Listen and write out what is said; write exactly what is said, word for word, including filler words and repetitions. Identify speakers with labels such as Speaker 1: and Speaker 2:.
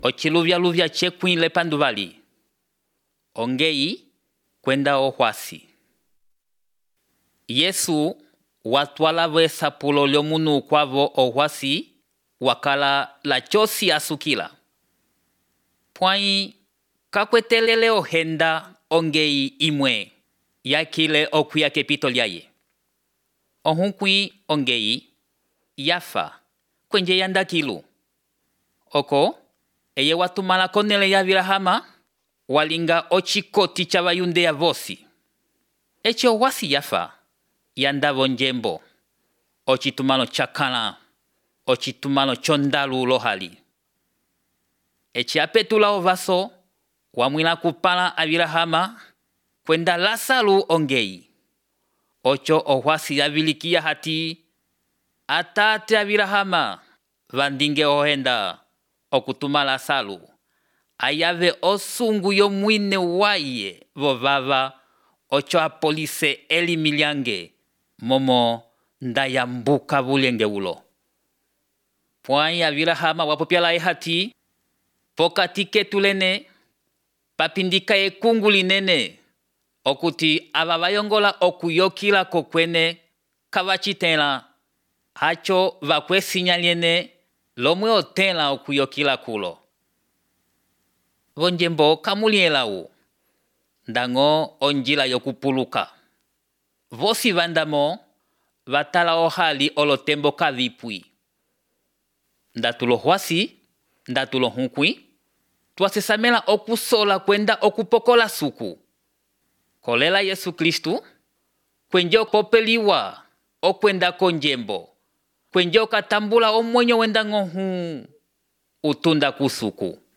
Speaker 1: ochiluvya luvya chekwile panduvali. Ongei kwenda ohwasi. Yesu watwala vesapulo lyomunu kwavo ohwasi wakala la chosi asukila. Pwai kakwetelele ohenda ongei imwe yakile okuya kepito lyaye. Ohunkwi ongei yafa kwenje yandakilu. Oko eye watumala konele ya Abrahama walinga ochikoti cha bayundea vosi. Eche ohwasi yafa yandavo njembo ochitumalo chakala ochitumalo chondalu lohali. Eche apetula ovaso wamwila kupala Abrahama kwenda Lasalu ongei. Ocho ohwasi yabilikia hati atate Abrahama vandinge ohenda okutuma Lasalu ayave osungu yo mwine waye vovava ocho apolise eli milyange momo ndayambuka bulenge ulo. Pwai Abrahama wapopyala ehati pokati ketulene papindika ekungu linene okuti ababayongola okuyokila kokwene kavachitela hacho vakwesinyaliene lomwe otela okuyokila kulo. Vonjembo kamulielawu ndango onjila yokupuluka. Vosi vandamo vatala ohali olotembo kavipui. Ndatulo hwasi, ndatulo hunkwi, twasesamela okusola kwenda okupokola suku. Kolela Yesu Kristu, kwenje okopeliwa okwenda konjembo, kwenje okatambula omwenyo wenda ngohu utunda kusuku.